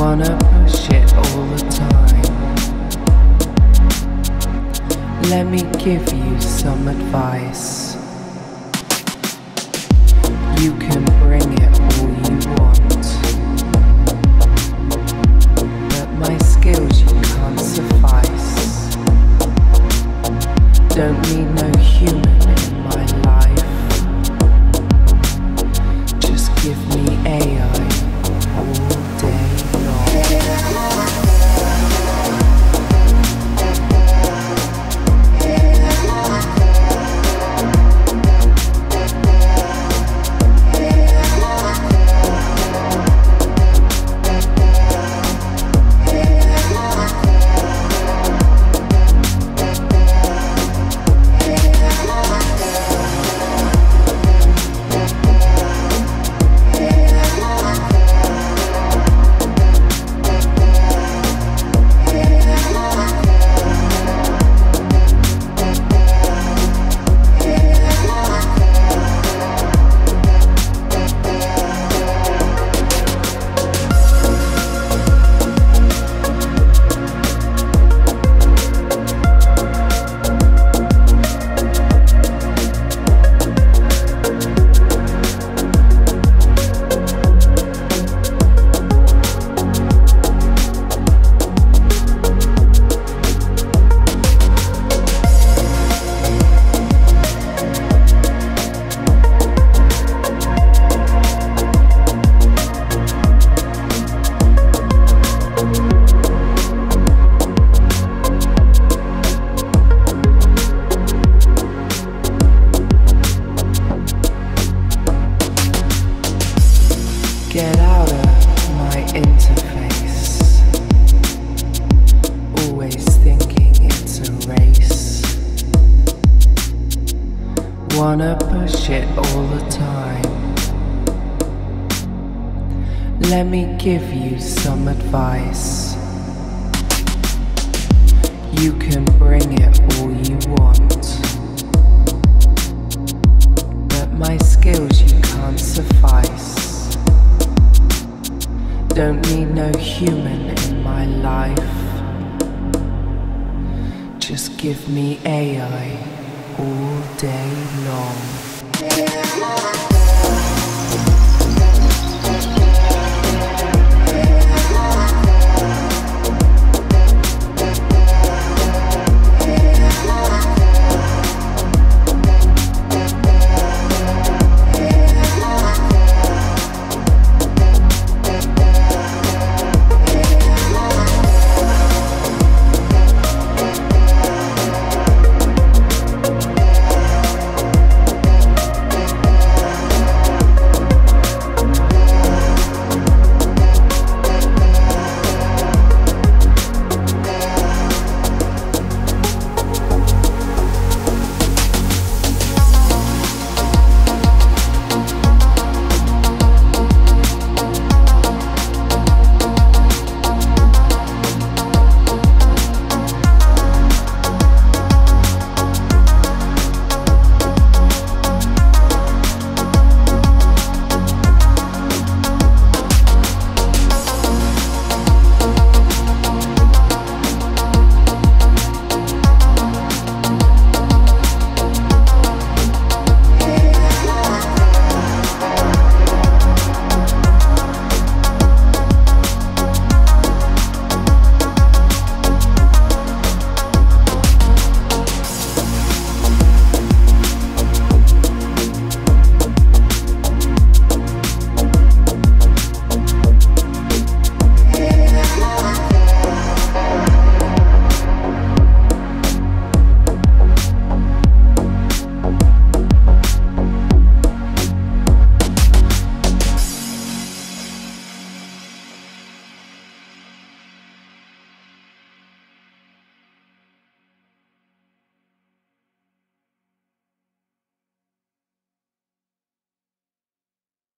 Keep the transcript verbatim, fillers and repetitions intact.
Wanna push it all the time. Let me give you some advice. You can bring it all you want, but my skills you can't suffice. Don't need no human in my life. Just give me A I all day long. Get out of my interface. Always thinking it's a race. Wanna push it all the time. Let me give you some advice. You can bring it all you want, but my skills you can't suffice. Don't need no human in my life. Just give me A I all day long.